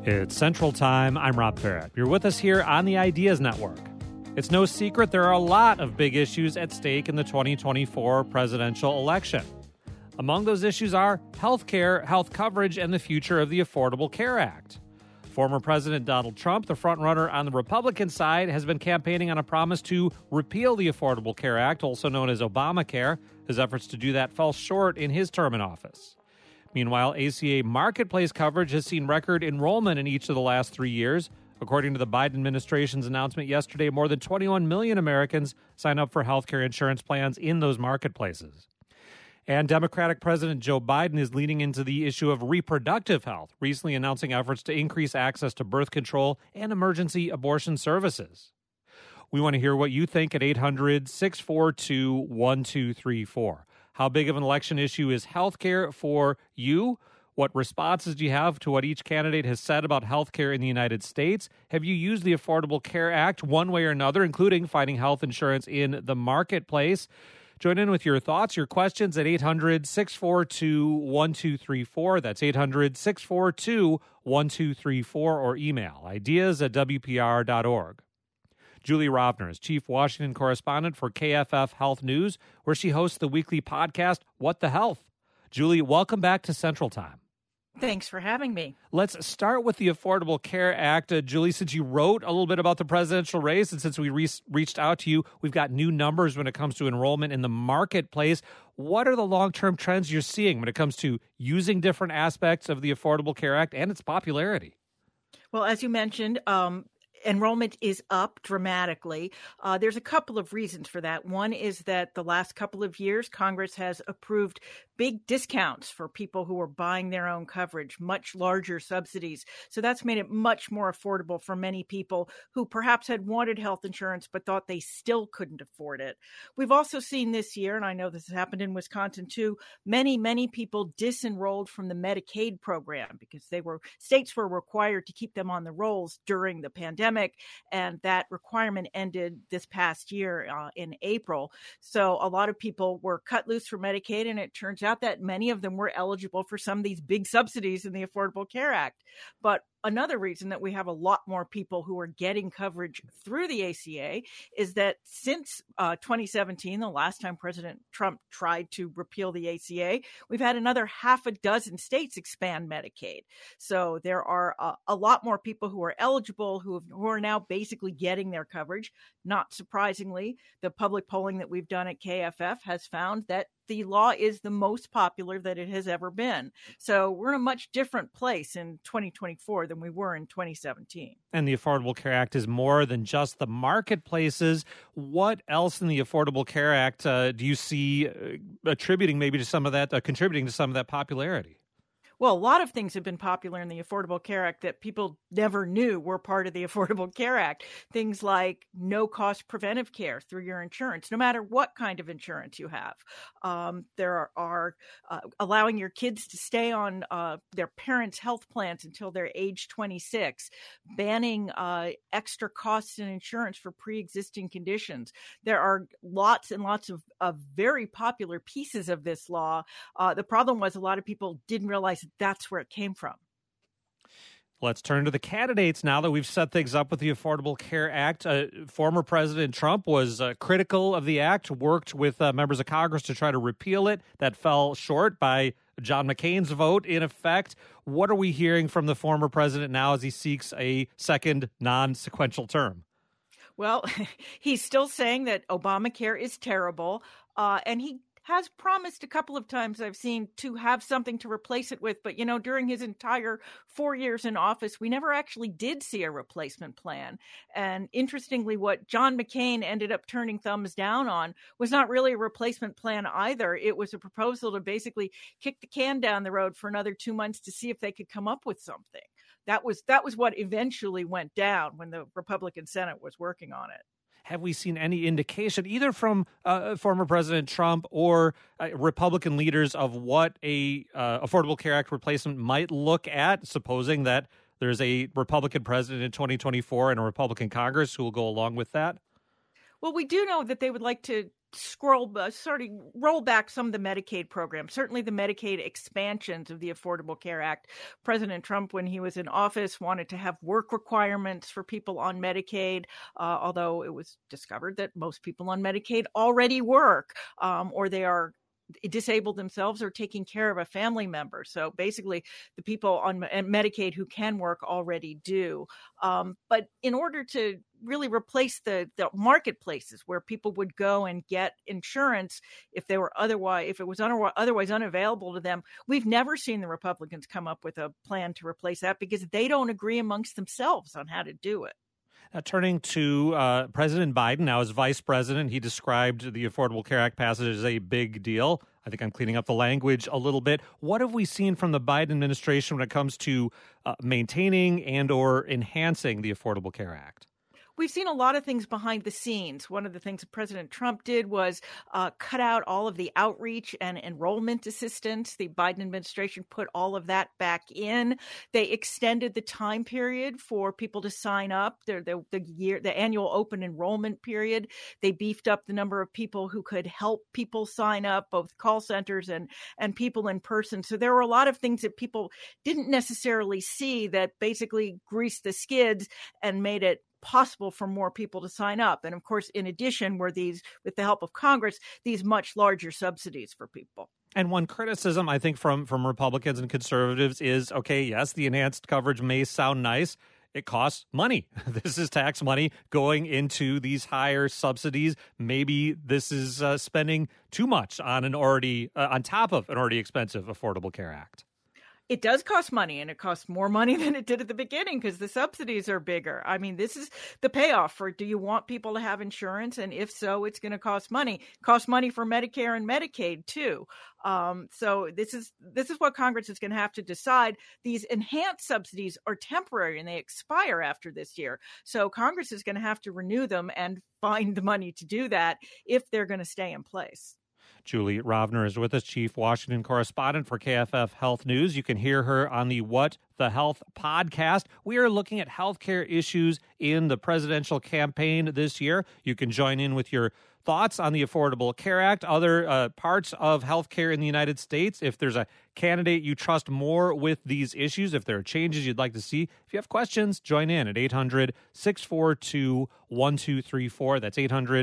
It's Central Time. I'm Rob Farrett. You're with us here on the Ideas Network. It's no secret there are a lot of big issues at stake in the 2024 presidential election. Among those issues are health care, health coverage, and the future of the Affordable Care Act. Former President Donald Trump, the frontrunner on the Republican side, has been campaigning on a promise to repeal the Affordable Care Act, also known as Obamacare. His efforts to do that fell short in his term in office. Meanwhile, ACA marketplace coverage has seen record enrollment in each of the last 3 years. According to the Biden administration's announcement yesterday, more than 21 million Americans signed up for health care insurance plans in those marketplaces. And Democratic President Joe Biden is leaning into the issue of reproductive health, recently announcing efforts to increase access to birth control and emergency abortion services. We want to hear what you think at 800-642-1234. How big of an election issue is health care for you? What responses do you have to what each candidate has said about health care in the United States? Have you used the Affordable Care Act one way or another, including finding health insurance in the marketplace? Join in with your thoughts, your questions at 800-642-1234. That's 800-642-1234 or email ideas@wpr.org. Julie Rovner is Chief Washington Correspondent for KFF Health News, where she hosts the weekly podcast, What the Health? Julie, welcome back to Central Time. Thanks for having me. Let's start with the Affordable Care Act. Julie, since you wrote a little bit about the presidential race and since we reached out to you, we've got new numbers when it comes to enrollment in the marketplace. What are the long-term trends you're seeing when it comes to using different aspects of the Affordable Care Act and its popularity? Well, as you mentioned, enrollment is up dramatically. There's a couple of reasons for that. One is that the last couple of years, Congress has approved big discounts for people who are buying their own coverage, much larger subsidies. So that's made it much more affordable for many people who perhaps had wanted health insurance but thought they still couldn't afford it. We've also seen this year, and I know this has happened in Wisconsin too, many people disenrolled from the Medicaid program because states were required to keep them on the rolls during the pandemic, and that requirement ended this past year in April. So a lot of people were cut loose from Medicaid, and it turns out that many of them were eligible for some of these big subsidies in the Affordable Care Act. But another reason that we have a lot more people who are getting coverage through the ACA is that since 2017, the last time President Trump tried to repeal the ACA, we've had another half a dozen states expand Medicaid. So there are a lot more people who are eligible who are now basically getting their coverage. Not surprisingly, the public polling that we've done at KFF has found that the law is the most popular that it has ever been. So we're in a much different place in 2024 than we were in 2017. And the Affordable Care Act is more than just the marketplaces. What else in the Affordable Care Act do you see attributing maybe to some of that, contributing to some of that popularity? Well, a lot of things have been popular in the Affordable Care Act that people never knew were part of the Affordable Care Act. Things like no-cost preventive care through your insurance, no matter what kind of insurance you have. There are allowing your kids to stay on their parents' health plans until they're age 26, banning extra costs in insurance for pre-existing conditions. There are lots and lots of very popular pieces of this law. The problem was a lot of people didn't realize that's where it came from. Let's turn to the candidates now that we've set things up with the Affordable Care Act. Former President Trump was critical of the act, worked with members of Congress to try to repeal it. That fell short by John McCain's vote, in effect. What are we hearing from the former president now as he seeks a second non-sequential term? Well, he's still saying that Obamacare is terrible, and he has promised a couple of times I've seen to have something to replace it with. But, during his entire 4 years in office, we never actually did see a replacement plan. And interestingly, what John McCain ended up turning thumbs down on was not really a replacement plan either. It was a proposal to basically kick the can down the road for another 2 months to see if they could come up with something. That was what eventually went down when the Republican Senate was working on it. Have we seen any indication, either from former President Trump or Republican leaders, of what a Affordable Care Act replacement might look at, supposing that there's a Republican president in 2024 and a Republican Congress who will go along with that? Well, we do know that they would like to roll back some of the Medicaid programs, certainly the Medicaid expansions of the Affordable Care Act. President Trump, when he was in office, wanted to have work requirements for people on Medicaid, although it was discovered that most people on Medicaid already work, or they are disabled themselves or taking care of a family member. So basically, the people on Medicaid who can work already do. But in order to really replace the marketplaces where people would go and get insurance if it was otherwise unavailable to them, we've never seen the Republicans come up with a plan to replace that because they don't agree amongst themselves on how to do it. Turning to President Biden, now as vice president, he described the Affordable Care Act passage as a big deal. I think I'm cleaning up the language a little bit. What have we seen from the Biden administration when it comes to maintaining and or enhancing the Affordable Care Act? We've seen a lot of things behind the scenes. One of the things that President Trump did was cut out all of the outreach and enrollment assistance. The Biden administration put all of that back in. They extended the time period for people to sign up, the annual open enrollment period. They beefed up the number of people who could help people sign up, both call centers and people in person. So there were a lot of things that people didn't necessarily see that basically greased the skids and made it possible for more people to sign up. And of course, in addition, were these, with the help of Congress, these much larger subsidies for people. And one criticism, I think, from Republicans and conservatives is, okay, yes, the enhanced coverage may sound nice. It costs money. This is tax money going into these higher subsidies. Maybe this is spending too much on on top of an already expensive Affordable Care Act. It does cost money, and it costs more money than it did at the beginning because the subsidies are bigger. I mean, this is the payoff for, do you want people to have insurance? And if so, it's going to cost money. It costs money for Medicare and Medicaid too. So this is what Congress is going to have to decide. These enhanced subsidies are temporary and they expire after this year. So Congress is going to have to renew them and find the money to do that if they're going to stay in place. Julie Rovner is with us, Chief Washington Correspondent for KFF Health News. You can hear her on the What the Health podcast. We are looking at healthcare issues in the presidential campaign this year. You can join in with your thoughts on the Affordable Care Act, other parts of healthcare in the United States. If there's a candidate you trust more with these issues, if there are changes you'd like to see, if you have questions, join in at 800-642-1234. That's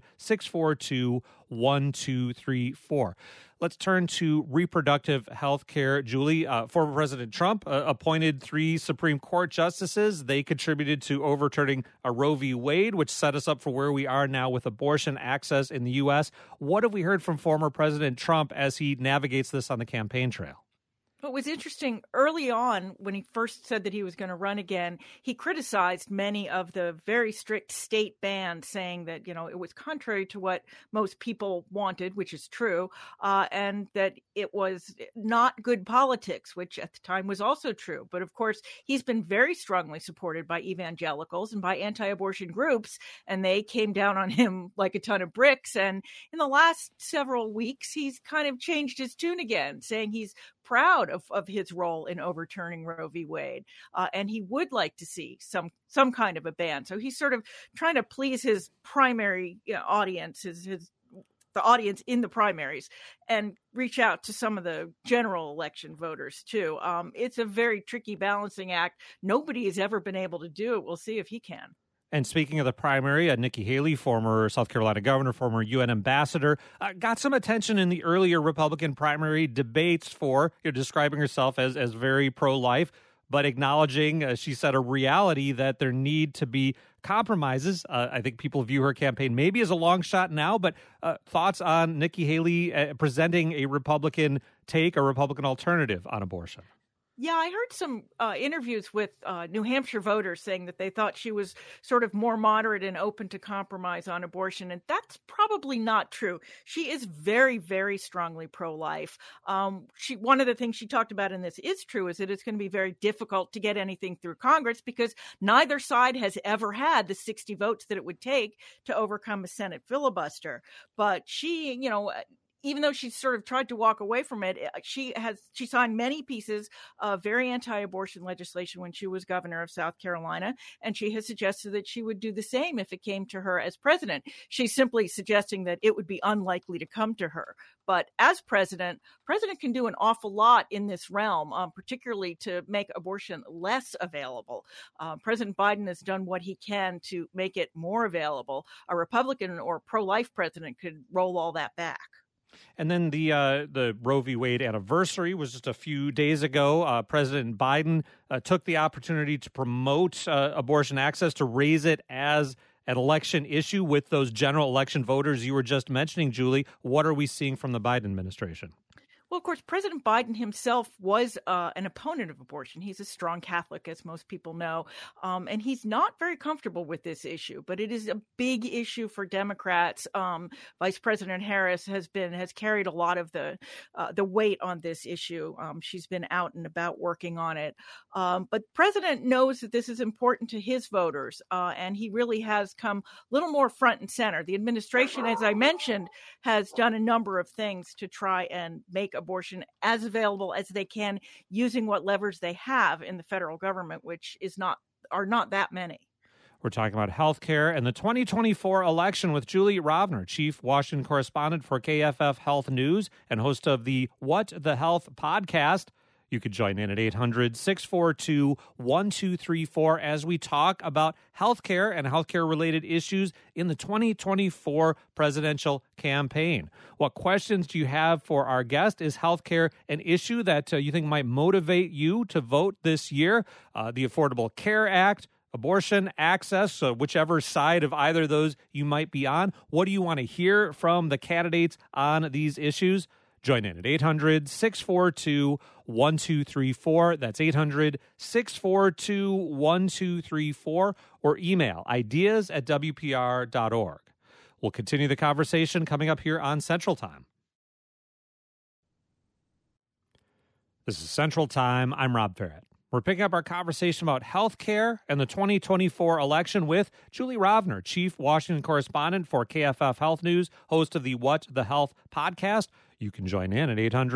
800-642-1234. Let's turn to reproductive health care. Julie, former President Trump appointed 3 Supreme Court justices. They contributed to overturning a Roe v. Wade, which set us up for where we are now with abortion access in the U.S. What have we heard from former President Trump as he navigates this on the campaign trail? What was interesting early on when he first said that he was going to run again, he criticized many of the very strict state bans, saying that, it was contrary to what most people wanted, which is true, and that it was not good politics, which at the time was also true. But of course, he's been very strongly supported by evangelicals and by anti-abortion groups, and they came down on him like a ton of bricks. And in the last several weeks, he's kind of changed his tune again, saying he's proud of his role in overturning Roe v. Wade, and he would like to see some kind of a ban. So he's sort of trying to please his primary audience, the audience in the primaries, and reach out to some of the general election voters too. It's a very tricky balancing act. Nobody has ever been able to do it. We'll see if he can. And speaking of the primary, Nikki Haley, former South Carolina governor, former UN ambassador, got some attention in the earlier Republican primary debates for describing herself as very pro-life, but acknowledging, she said, a reality that there need to be compromises. I think people view her campaign maybe as a long shot now, but thoughts on Nikki Haley presenting a Republican take, a Republican alternative on abortion? Yeah, I heard some interviews with New Hampshire voters saying that they thought she was sort of more moderate and open to compromise on abortion, and that's probably not true. She is very, very strongly pro-life. One of the things she talked about in this is true, is that it's going to be very difficult to get anything through Congress because neither side has ever had the 60 votes that it would take to overcome a Senate filibuster. But she, even though she sort of tried to walk away from it, she signed many pieces of very anti-abortion legislation when she was governor of South Carolina, and she has suggested that she would do the same if it came to her as president. She's simply suggesting that it would be unlikely to come to her. But as president can do an awful lot in this realm, particularly to make abortion less available. President Biden has done what he can to make it more available. A Republican or pro-life president could roll all that back. And then the Roe v. Wade anniversary was just a few days ago. President Biden took the opportunity to promote abortion access, to raise it as an election issue with those general election voters you were just mentioning, Julie. What are we seeing from the Biden administration? Well, of course, President Biden himself was an opponent of abortion. He's a strong Catholic, as most people know, and he's not very comfortable with this issue. But it is a big issue for Democrats. Vice President Harris has carried a lot of the weight on this issue. She's been out and about working on it. But President knows that this is important to his voters, and he really has come a little more front and center. The administration, as I mentioned, has done a number of things to try and make abortion as available as they can using what levers they have in the federal government, which are not that many. We're talking about health care and the 2024 election with Julie Rovner, Chief Washington Correspondent for KFF Health News and host of the What the Health podcast. You could join in at 800-642-1234 as we talk about healthcare and healthcare-related issues in the 2024 presidential campaign. What questions do you have for our guest? Is healthcare an issue that you think might motivate you to vote this year? The Affordable Care Act, abortion access, whichever side of either of those you might be on. What do you want to hear from the candidates on these issues? Join in at 800-642-1234. That's 800-642-1234, or email ideas@wpr.org. We'll continue the conversation coming up here on Central Time. This is Central Time. I'm Rob Farrett. We're picking up our conversation about health care and the 2024 election with Julie Rovner, Chief Washington Correspondent for KFF Health News, host of the What the Health podcast. You can join in at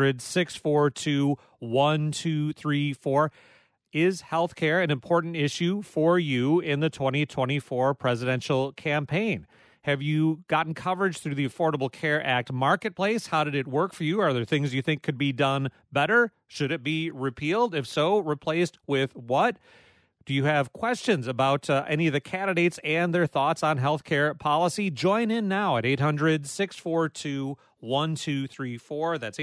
800-642-1234. Is healthcare an important issue for you in the 2024 presidential campaign? Have you gotten coverage through the Affordable Care Act marketplace? How did it work for you? Are there things you think could be done better? Should it be repealed? If so, replaced with what? Do you have questions about any of the candidates and their thoughts on healthcare policy? Join in now at 800-642-1234. That's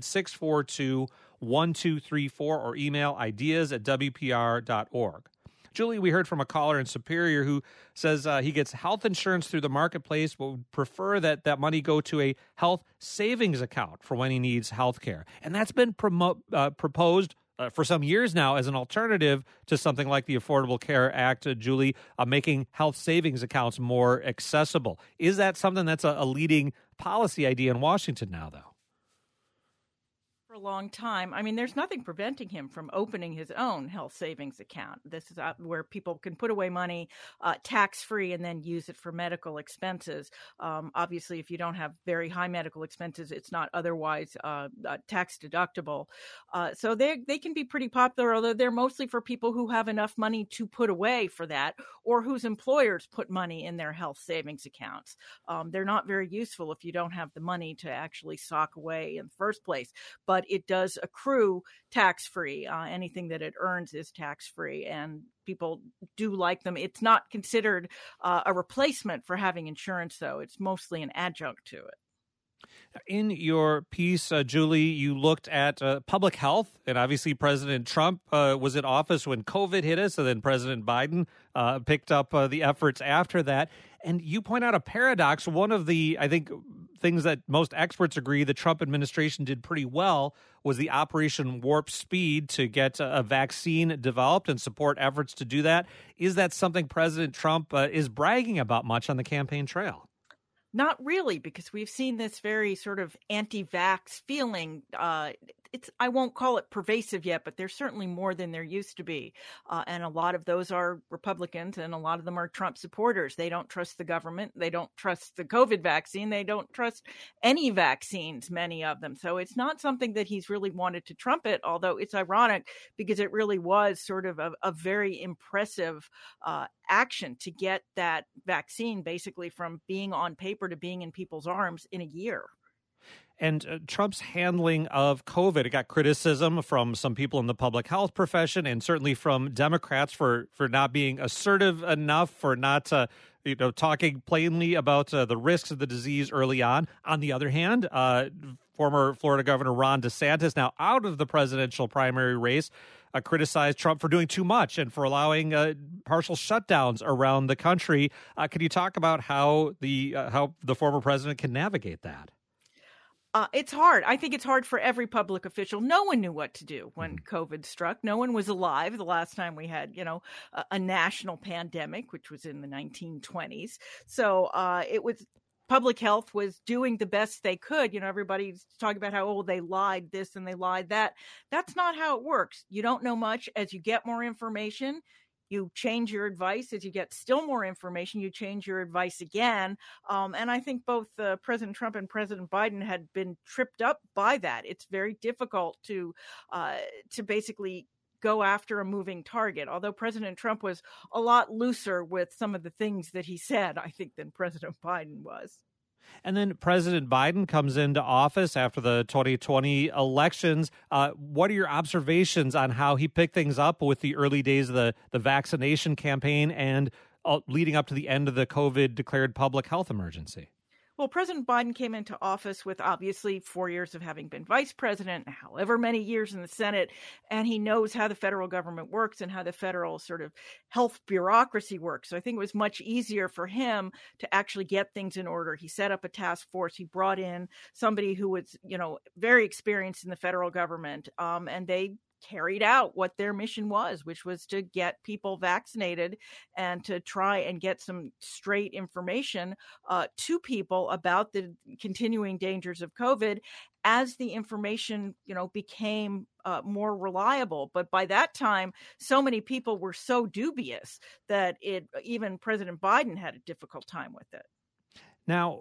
800-642-1234, or email ideas@wpr.org. Julie, we heard from a caller in Superior who says he gets health insurance through the marketplace, but would prefer that money go to a health savings account for when he needs health care. And that's been proposed for some years now as an alternative to something like the Affordable Care Act, Julie, making health savings accounts more accessible. Is that something that's a leading policy idea in Washington now, though? For a long time. I mean, there's nothing preventing him from opening his own health savings account. This is where people can put away money tax-free and then use it for medical expenses. Obviously, if you don't have very high medical expenses, it's not otherwise tax deductible. So they can be pretty popular, although they're mostly for people who have enough money to put away for that, or whose employers put money in their health savings accounts. They're not very useful if you don't have the money to actually sock away in the first place. But it does accrue tax-free. Anything that it earns is tax-free, and people do like them. It's not considered a replacement for having insurance, though. It's mostly an adjunct to it. In your piece, Julie, you looked at public health, and obviously President Trump was in office when COVID hit us, and then President Biden picked up the efforts after that. And you point out a paradox. One of the, I think, things that most experts agree the Trump administration did pretty well was the Operation Warp Speed to get a vaccine developed and support efforts to do that. Is that something President Trump is bragging about much on the campaign trail? Not really, because we've seen this very sort of anti-vax feeling I won't call it pervasive yet, but there's certainly more than there used to be. And a lot of those are Republicans, and a lot of them are Trump supporters. They don't trust the government. They don't trust the COVID vaccine. They don't trust any vaccines, many of them. So it's not something that he's really wanted to trumpet, although it's ironic because it really was sort of a very impressive action to get that vaccine basically from being on paper to being in people's arms in a year. And Trump's handling of COVID, it got criticism from some people in the public health profession and certainly from Democrats for not being assertive enough, for not talking plainly about the risks of the disease early on. On the other hand, former Florida Governor Ron DeSantis, now out of the presidential primary race, criticized Trump for doing too much and for allowing partial shutdowns around the country. Could you talk about how the former president can navigate that? It's hard. I think it's hard for every public official. No one knew what to do when COVID struck. No one was alive the last time we had, a national pandemic, which was in the 1920s. So it was public health was doing the best they could. Everybody's talking about how, they lied this and they lied that. That's not how it works. You don't know much. As you get more information, you change your advice. As you get still more information, you change your advice again. And I think both President Trump and President Biden had been tripped up by that. It's very difficult to basically go after a moving target. Although President Trump was a lot looser with some of the things that he said, I think, than President Biden was. And then President Biden comes into office after the 2020 elections. What are your observations on how he picked things up with the early days of the vaccination campaign and leading up to the end of the COVID declared public health emergency? Well, President Biden came into office with obviously 4 years of having been vice president, however many years in the Senate, and he knows how the federal government works and how the federal sort of health bureaucracy works. So I think it was much easier for him to actually get things in order. He set up a task force. He brought in somebody who was, very experienced in the federal government, and they carried out what their mission was, which was to get people vaccinated and to try and get some straight information to people about the continuing dangers of COVID as the information, became more reliable. But by that time, so many people were so dubious that even President Biden had a difficult time with it. Now,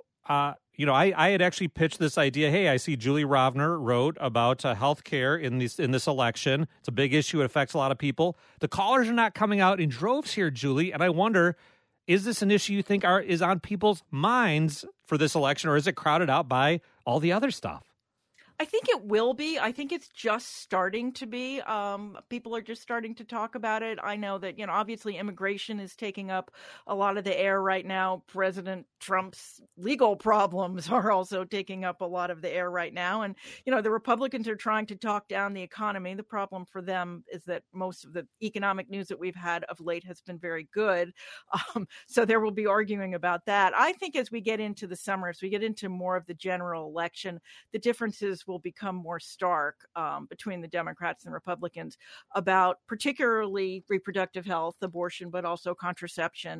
I had actually pitched this idea. Hey, I see Julie Rovner wrote about health care in this election. It's a big issue. It affects a lot of people. The callers are not coming out in droves here, Julie. And I wonder, is this an issue you think is on people's minds for this election, or is it crowded out by all the other stuff? I think it will be. I think it's just starting to be. People are just starting to talk about it. I know that, obviously immigration is taking up a lot of the air right now. President Trump's legal problems are also taking up a lot of the air right now. And, the Republicans are trying to talk down the economy. The problem for them is that most of the economic news that we've had of late has been very good. So there will be arguing about that. I think as we get into the summer, as we get into more of the general election, the differences will become more stark between the Democrats and Republicans about particularly reproductive health, abortion, but also contraception,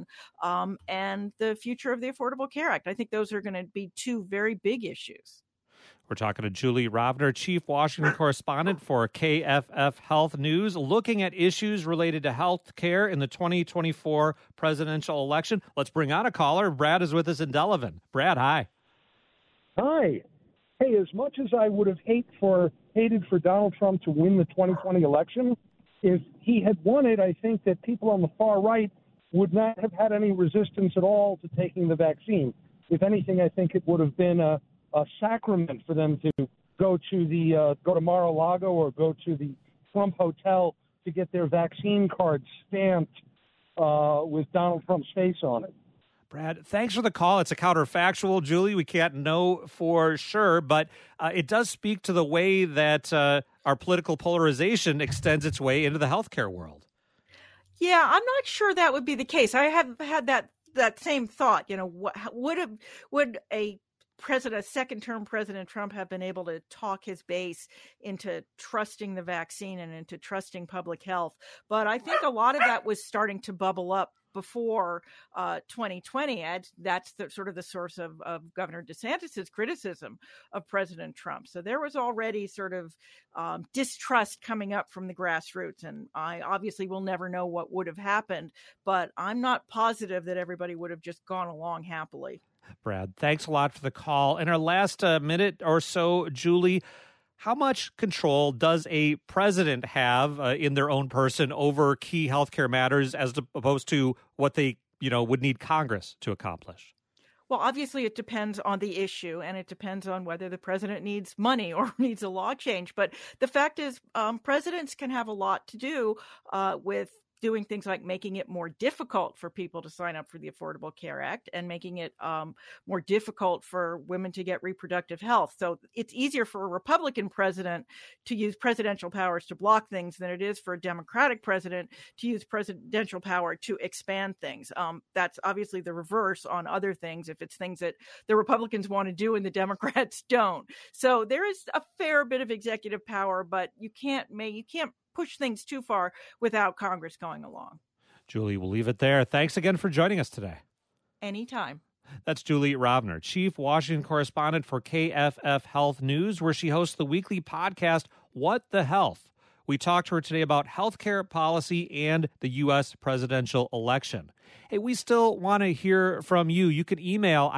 and the future of the Affordable Care Act. I think those are going to be two very big issues. We're talking to Julie Rovner, Chief Washington Correspondent for KFF Health News, looking at issues related to health care in the 2024 presidential election. Let's bring on a caller. Brad is with us in Delavan. Brad, hi. Hi. Hey, as much as I would have hated for Donald Trump to win the 2020 election, if he had won it, I think that people on the far right would not have had any resistance at all to taking the vaccine. If anything, I think it would have been a sacrament for them to go to Mar-a-Lago or go to the Trump Hotel to get their vaccine card stamped with Donald Trump's face on it. Brad, thanks for the call. It's a counterfactual, Julie. We can't know for sure, but it does speak to the way that our political polarization extends its way into the healthcare world. Yeah, I'm not sure that would be the case. I have had that same thought. Would a second-term President Trump have been able to talk his base into trusting the vaccine and into trusting public health? But I think a lot of that was starting to bubble up before 2020. That's sort of the source of Governor DeSantis's criticism of President Trump. So there was already sort of distrust coming up from the grassroots. And I obviously will never know what would have happened, but I'm not positive that everybody would have just gone along happily. Brad, thanks a lot for the call. In our last minute or so, Julie, how much control does a president have in their own person over key healthcare matters as opposed to what they, would need Congress to accomplish? Well, obviously, it depends on the issue, and it depends on whether the president needs money or needs a law change. But the fact is, presidents can have a lot to do with doing things like making it more difficult for people to sign up for the Affordable Care Act and making it more difficult for women to get reproductive health. So it's easier for a Republican president to use presidential powers to block things than it is for a Democratic president to use presidential power to expand things. That's obviously the reverse on other things, if it's things that the Republicans want to do and the Democrats don't. So there is a fair bit of executive power, but you can't push things too far without Congress going along. Julie, we'll leave it there. Thanks again for joining us today. Anytime. That's Julie Rovner, Chief Washington Correspondent for KFF Health News, where she hosts the weekly podcast, What the Health? We talked to her today about healthcare policy and the U.S. presidential election. Hey, we still want to hear from you. You can email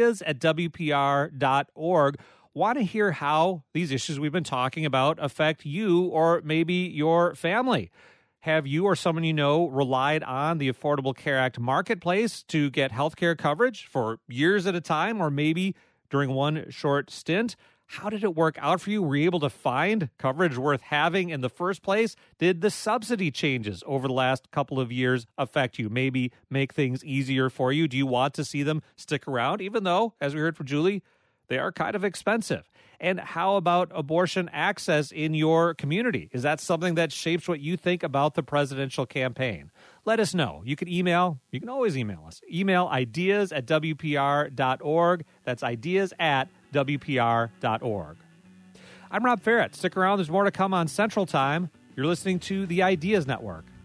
ideas@wpr.org. Want to hear how these issues we've been talking about affect you or maybe your family. Have you or someone you know relied on the Affordable Care Act marketplace to get health care coverage for years at a time or maybe during one short stint? How did it work out for you? Were you able to find coverage worth having in the first place? Did the subsidy changes over the last couple of years affect you? Maybe make things easier for you? Do you want to see them stick around, even though, as we heard from Julie, they are kind of expensive? And how about abortion access in your community? Is that something that shapes what you think about the presidential campaign? Let us know. You can always email us. Email ideas@wpr.org. That's ideas@wpr.org. I'm Rob Ferrett. Stick around. There's more to come on Central Time. You're listening to the Ideas Network.